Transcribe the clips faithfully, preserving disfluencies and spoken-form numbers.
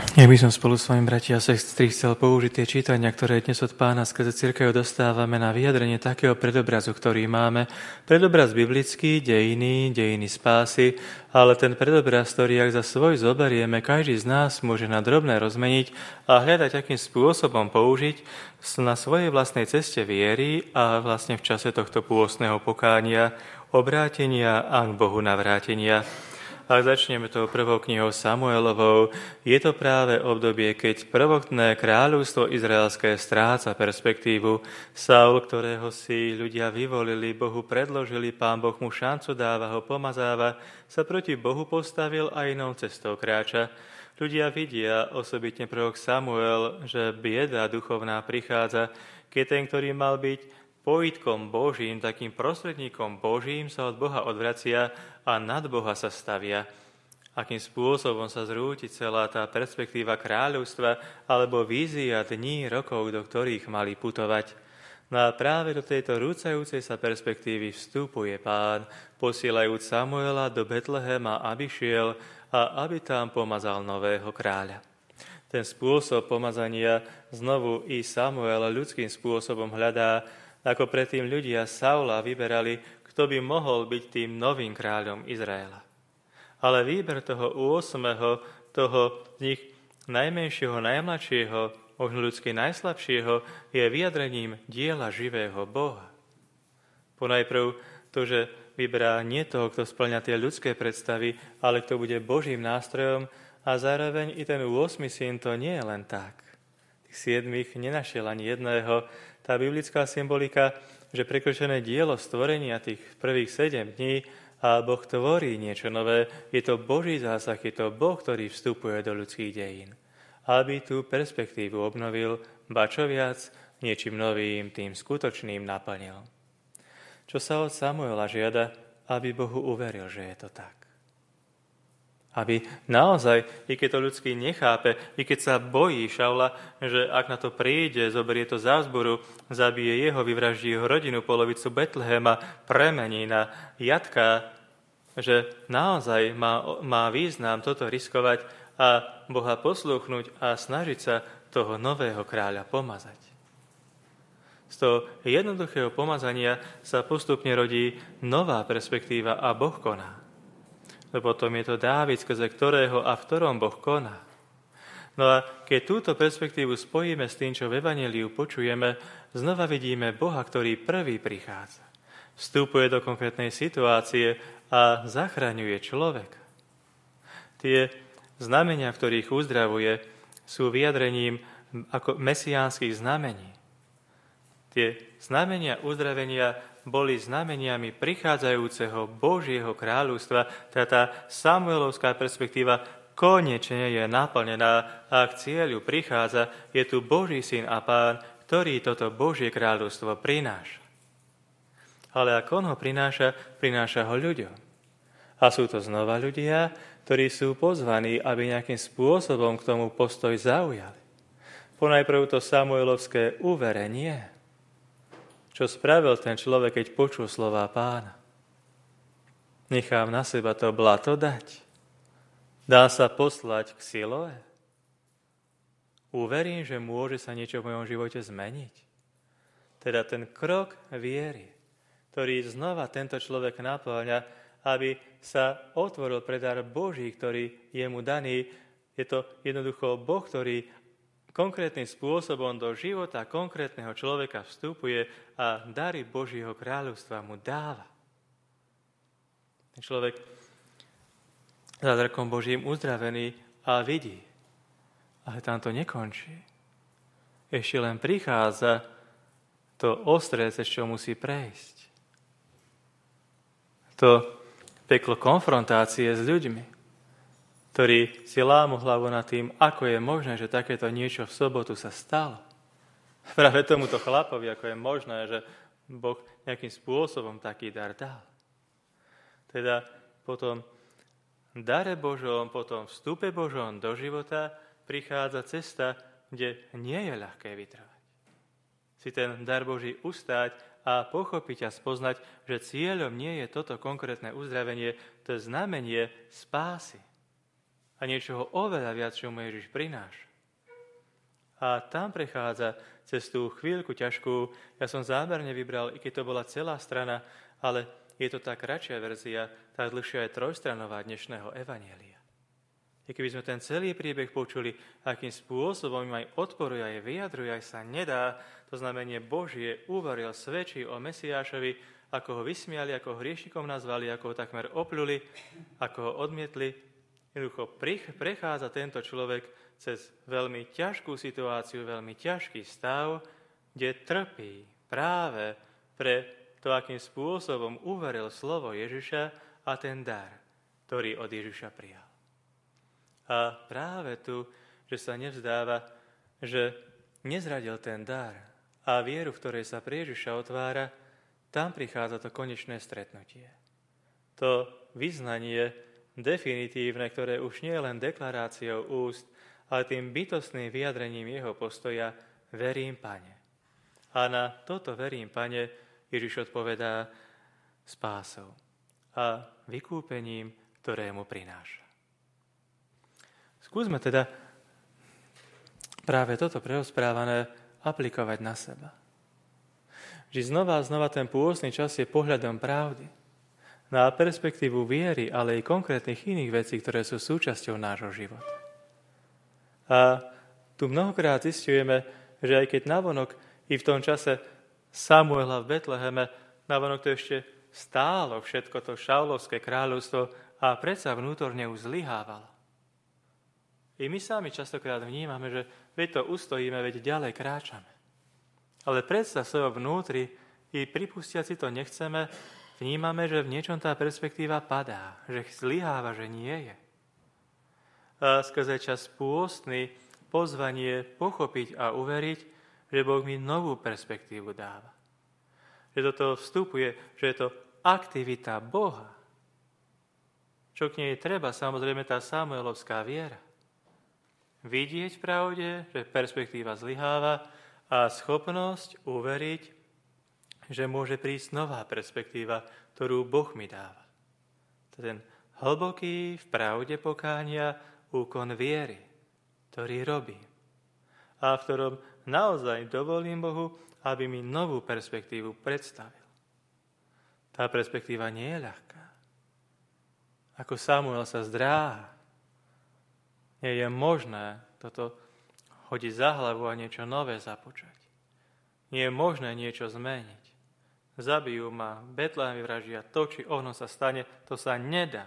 Ja by som spolu s vami, bratia a sestry, chcel použiť tie čítania, ktoré dnes od Pána skrze cirkev dostávame na vyjadrenie takého predobrazu, ktorý máme. Predobraz biblický, dejiny, dejiny spásy, ale ten predobraz, ktorý ak za svoj zoberieme, každý z nás môže na drobné rozmeniť a hľadať, akým spôsobom použiť na svojej vlastnej ceste viery a vlastne v čase tohto pôstneho pokánia, obrátenia a k Bohu navrátenia. Ak začneme tou prvou knihou Samuelovou, je to práve obdobie, keď prvotné kráľovstvo izraelské stráca perspektívu. Saul, ktorého si ľudia vyvolili, Bohu predložili, Pán Boh mu šancu dáva, ho pomazáva, sa proti Bohu postavil a inou cestou kráča. Ľudia vidia, osobitne prorok Samuel, že bieda duchovná prichádza, keď ten, ktorý mal byť pojitkom Božím, takým prostredníkom Božím, sa od Boha odvracia a nad Boha sa stavia. Akým spôsobom sa zrúti celá tá perspektíva kráľovstva alebo vízia dní, rokov, do ktorých mali putovať. No a práve do tejto rúcajúcej sa perspektívy vstupuje Pán, posielajúc Samuela do Betlehema, aby šiel a aby tam pomazal nového kráľa. Ten spôsob pomazania znovu i Samuel ľudským spôsobom hľadá, ako predtým ľudia Saula vyberali, kto by mohol byť tým novým kráľom Izraela. Ale výber toho ôsmeho, toho z nich najmenšieho, najmladšieho, možno ľudsky najslabšieho, je vyjadrením diela živého Boha. Ponajprv to, že vyberá nie toho, kto spĺňa tie ľudské predstavy, ale kto bude Božím nástrojom, a zároveň i ten ôsmy syn to nie je len tak. Tých siedmých nenašiel ani jedného. Tá biblická symbolika, že prekročené dielo stvorenia tých prvých sedem dní a Boh tvorí niečo nové, je to Boží zásah, je to Boh, ktorý vstupuje do ľudských dejín. Aby tú perspektívu obnovil, ba čo viac, niečím novým, tým skutočným naplnil. Čo sa od Samuela žiada, aby Bohu uveril, že je to tak. Aby naozaj, i keď to ľudský nechápe, i keď sa bojí Šaula, že ak na to príde, zoberie to za vzburu, zabije jeho, vyvraždí jeho rodinu, polovicu Betlehema, premení na jatka, že naozaj má, má význam toto riskovať a Boha poslúchnuť a snažiť sa toho nového kráľa pomazať. Z toho jednoduchého pomazania sa postupne rodí nová perspektíva a Boh koná. Lebo potom je to Dávid, skrze ktorého a v ktorom Boh koná. No a keď túto perspektívu spojíme s tým, čo v Evanjeliu počujeme, znova vidíme Boha, ktorý prvý prichádza. Vstupuje do konkrétnej situácie a zachraňuje človeka. Tie znamenia, ktorých uzdravuje, sú vyjadrením ako mesiánskych znamení. Tie znamenia uzdravenia boli znameniami prichádzajúceho Božieho kráľovstva, teda tá samuelovská perspektíva konečne je naplnená a k cieľu prichádza, je tu Boží syn a Pán, ktorý toto Božie kráľovstvo prináša. Ale ako on ho prináša, prináša ho ľuďom. A sú to znova ľudia, ktorí sú pozvaní, aby nejakým spôsobom k tomu postoj zaujali. Ponajprv to samuelovské uverenie. Čo spravil ten človek, keď počul slová Pána? Nechám na seba to blato dať. Dá sa poslať k Siloe? Uverím, že môže sa niečo v mojom živote zmeniť. Teda ten krok viery, ktorý znova tento človek naplňa, aby sa otvoril pre dar Boží, ktorý je mu daný. Je to jednoducho Boh, ktorý konkrétnym spôsobom do života konkrétneho človeka vstupuje a dary Božieho kráľovstva mu dáva. Ten človek zázrakom Božím uzdravený a vidí. Ale tam to nekončí. Ešte len prichádza to ostré, cez čo musí prejsť. To peklo konfrontácie s ľuďmi, ktorí si lámu hlavu nad tým, ako je možné, že takéto niečo v sobotu sa stalo. Práve tomuto chlapovi, ako je možné, že Boh nejakým spôsobom taký dar dal. Teda potom dare Božom, potom vstupe Božom do života prichádza cesta, kde nie je ľahké vytrvať. Si ten dar Boží ustáť a pochopiť a spoznať, že cieľom nie je toto konkrétne uzdravenie, to je znamenie spásy. a niečoho oveľa viac, čo mu Ježiš prináša. A tam prechádza cez tú chvíľku ťažkú. Ja som zámerne vybral, i keď to bola celá strana, ale je to tá kratšia verzia, tá dlhšia je trojstranová dnešného evanjelia. I keby sme ten celý príbeh počuli, akým spôsobom im aj odporuje, aj vyjadruje, aj sa nedá, to znamenie Božie uvaril, svedčí o Mesiášovi, ako ho vysmiali, ako ho hriešnikom nazvali, ako ho takmer opľuli, ako ho odmietli. Jednoducho prechádza tento človek cez veľmi ťažkú situáciu, veľmi ťažký stav, kde trpí práve pre to, akým spôsobom uveril slovo Ježiša a ten dar, ktorý od Ježiša prijal. A práve tu, že sa nevzdáva, že nezradil ten dar a vieru, v ktorej sa pre Ježiša otvára, tam prichádza to konečné stretnutie. To vyznanie definitívne, ktoré už nie je len deklaráciou úst, ale tým bytostným vyjadrením jeho postoja verím, Pane. A na toto verím, Pane, Ježiš odpovedá spásou a vykúpením, ktoré mu prináša. Skúsme teda práve toto prerozprávané aplikovať na seba. Že znova a znova ten pôstny čas je pohľadom pravdy na perspektívu viery, ale i konkrétnych iných vecí, ktoré sú súčasťou nášho života. A tu mnohokrát zisťujeme, že aj keď navonok i v tom čase Samuela v Betleheme, navonok to ešte stálo všetko to šaulovské kráľovstvo a predsa vnútorne už zlyhávalo. I my sami častokrát vnímame, že veď to ustojíme, veď ďalej kráčame. Ale predsa svojho vnútri, i pripustiac si to nechceme, vnímame, že v niečom tá perspektíva padá, že zlyháva, že nie je. A skrze čas pôstny pozvanie pochopiť a uveriť, že Boh mi novú perspektívu dáva. Že do toho vstupuje, že je to aktivita Boha. Čo k nej treba, samozrejme tá samuelovská viera. Vidieť v pravde, že perspektíva zlyháva a schopnosť uveriť, že môže prísť nová perspektíva, ktorú Boh mi dáva. To je ten hlboký v pravde pokánia úkon viery, ktorý robím a v ktorom naozaj dovolím Bohu, aby mi novú perspektívu predstavil. Tá perspektíva nie je ľahká. Ako Samuel sa zdráha. Nie je možné toto hodiť za hlavu a niečo nové započať. Nie je možné niečo zmeniť. Zabijú ma, Betlehem vyvraždia, to, či ono sa stane, to sa nedá.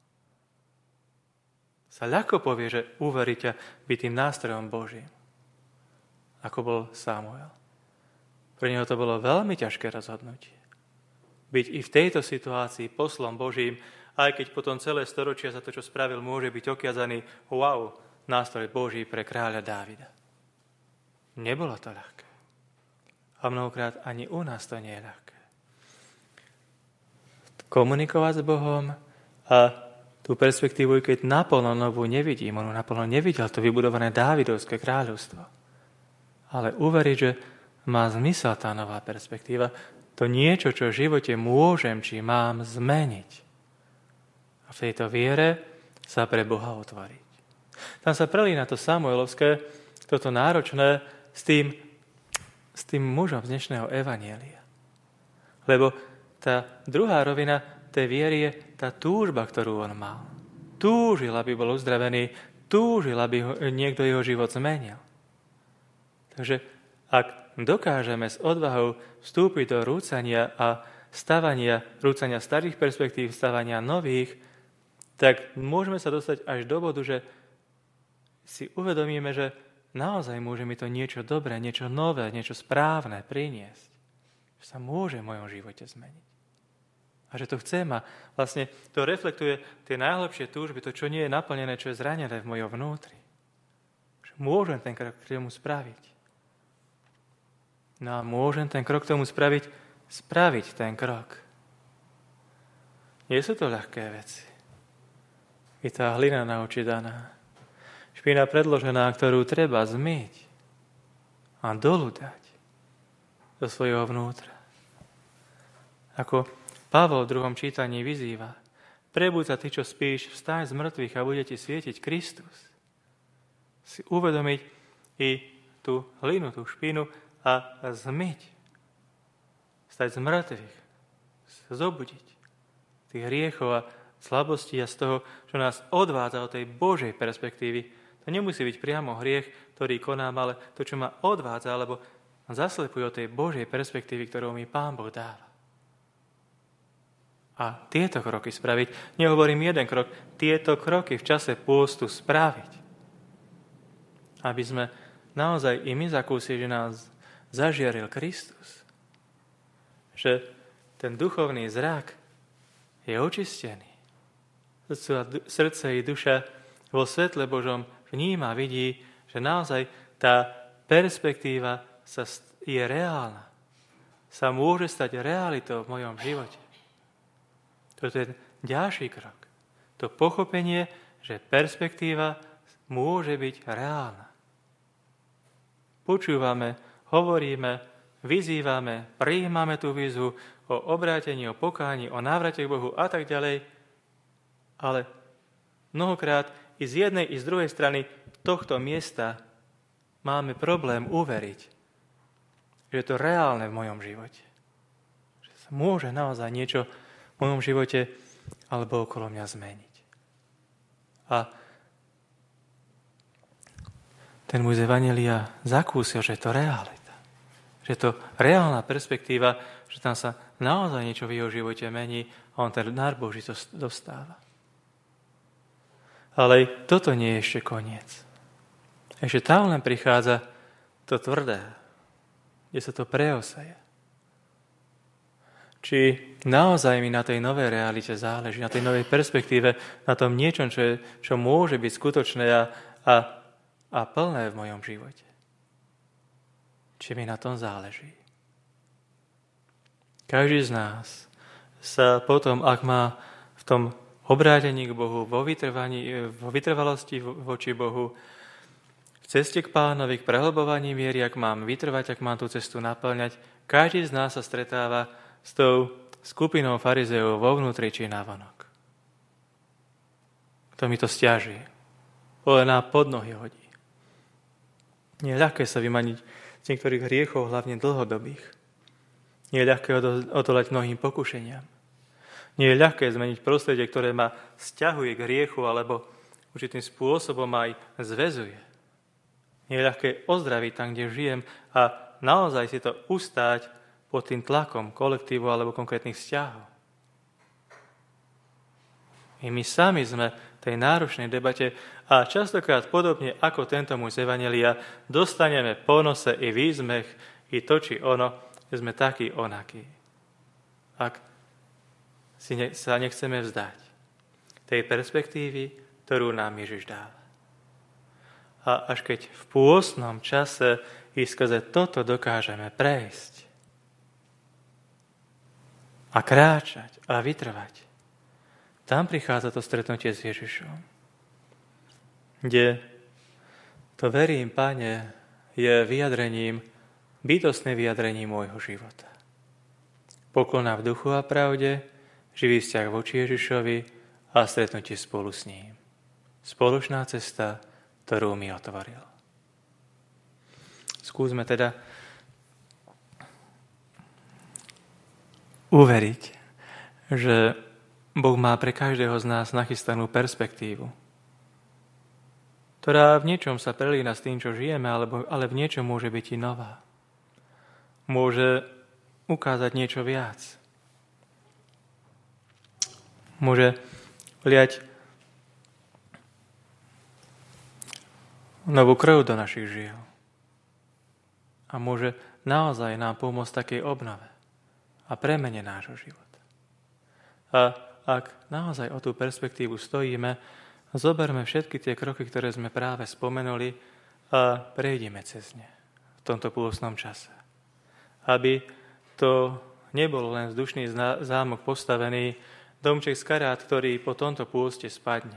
Sa ľahko povie, že uverí ťa byť tým nástrojom Božím, ako bol Samuel. Pre neho to bolo veľmi ťažké rozhodnutie. Byť i v tejto situácii poslom Božím, aj keď potom celé storočia za to, čo spravil, môže byť okiazaný, wow, nástroj Boží pre kráľa Dávida. Nebolo to ľahké. A mnohokrát ani u nás to nie je ľahké. Komunikovať s Bohom a tú perspektívu, keď naplno novú nevidím, on naplno nevidel to vybudované Dávidovské kráľovstvo. Ale uveriť, že má zmysel tá nová perspektíva, to niečo, čo v živote môžem, či mám zmeniť. A v tejto viere sa pre Boha otvoriť. Tam sa prelína to samuelovské, toto náročné s tým, s tým mužom z dnešného evanjelia. Lebo tá druhá rovina tej viery je tá túžba, ktorú on mal. Túžil, aby bol uzdravený, túžil, aby ho, niekto jeho život zmenil. Takže ak dokážeme s odvahou vstúpiť do rúcania a stavania, rúcania starých perspektív, stavania nových, tak môžeme sa dostať až do bodu, že si uvedomíme, že naozaj môže mi to niečo dobré, niečo nové, niečo správne priniesť. Že sa môže v mojom živote zmeniť. A že to chcem a vlastne to reflektuje tie najhlbšie túžby, to, čo nie je naplnené, čo je zranené v mojom vnútri. Že môžem ten krok k tomu spraviť. No a môžem ten krok k tomu spraviť, spraviť ten krok. Nie sú to ľahké veci. Je tá hlina na oči daná. Špina predložená, ktorú treba zmyť a dolu dať do svojho vnútra. Ako Pavol v druhom čítaní vyzýva, Prebúď sa, ty, čo spíš, vstaň z mŕtvych a bude ti svietiť Kristus. Si uvedomiť i tú hlinu, tú špinu a zmyť. Stať z mŕtvych. Zobudiť tých hriechov a slabostí a z toho, čo nás odvádza od tej Božej perspektívy. To nemusí byť priamo hriech, ktorý konám, ale to, čo ma odvádza, alebo zaslepuje od tej Božej perspektívy, ktorú mi Pán Boh dáva. A tieto kroky spraviť, nehovorím jeden krok, tieto kroky v čase pôstu spraviť. Aby sme naozaj i my zakúsili, že nás zažiaril Kristus. Že ten duchovný zrak je očistený. Srdce i duša vo svetle Božom vníma, vidí, že naozaj tá perspektíva sa je reálna. Sa môže stať realitou v mojom živote. Toto je ďalší krok. To pochopenie, že perspektíva môže byť reálna. Počúvame, hovoríme, vyzývame, prijímame tú výzvu o obrátení, o pokáni, o návrate k Bohu a tak ďalej. Ale mnohokrát i z jednej, i z druhej strany tohto miesta máme problém uveriť, že je to reálne v mojom živote. Že sa môže naozaj niečo v mojom živote alebo okolo mňa zmeniť. A ten muž z Evanjelia zakúsil, že je to realita. Že je to reálna perspektíva, že tam sa naozaj niečo v jeho živote mení a on ten dar Boží dostáva. Ale toto nie je ešte koniec. Ešte tam len prichádza to tvrdé, kde sa to preosaje. Či naozaj mi na tej novej realite záleží, na tej novej perspektíve, na tom niečom, čo, je, čo môže byť skutočné a, a, a plné v mojom živote. Či mi na tom záleží. Každý z nás sa potom, ak má v tom obrátení k Bohu, vo, vytrvaní, vo vytrvalosti voči Bohu, v ceste k Pánovi, k prehlbovaní viery, ak mám vytrvať, ak mám tú cestu naplňať, každý z nás sa stretáva s tou skupinou farizeov vo vnútri či navonok. Kto mi to stiaží, len na podnohy hodí. Nie je ľahké sa vymaniť z niektorých hriechov, hlavne dlhodobých. Nie je ľahké odolať mnohým pokušeniam. Nie je ľahké zmeniť prostredie, ktoré ma sťahuje k hriechu alebo určitým spôsobom aj zväzuje. Nie je ľahké ozdraviť tam, kde žijem a naozaj si to ustáť pod tým tlakom kolektívu alebo konkrétnych vzťahov. I my sami sme v tej náročnej debate a častokrát podobne ako tento muž z Evanjelia dostaneme po nose i výzmech, i to či ono, že sme takí onakí. Ak si ne, sa nechceme vzdať tej perspektívy, ktorú nám Ježiš dáva. A až keď v pôstnom čase i skrze toto dokážeme prejsť a kráčať a vytrvať, tam prichádza to stretnutie s Ježišom, kde to verím, Pane, je vyjadrením, bytostné vyjadrením môjho života. Poklona v duchu a pravde, živý vzťah voči Ježišovi a stretnutie spolu s ním. Spoločná cesta, ktorú mi otvoril. Skúsme teda uveriť, že Boh má pre každého z nás nachystanú perspektívu, ktorá v niečom sa prelína s tým, čo žijeme, alebo, ale v niečom môže byť i nová. Môže ukázať niečo viac. Môže vliať novú krv do našich žil. A môže naozaj nám pomôcť takej obnove a premene nášho života. A ak naozaj o tú perspektívu stojíme, zoberme všetky tie kroky, ktoré sme práve spomenuli a prejdime cez ne v tomto pôstnom čase. Aby to nebol len vzdušný zámok postavený, domček z karát, ktorý po tomto pôste spadne,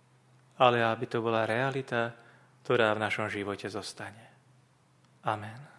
ale aby to bola realita, ktorá v našom živote zostane. Amen.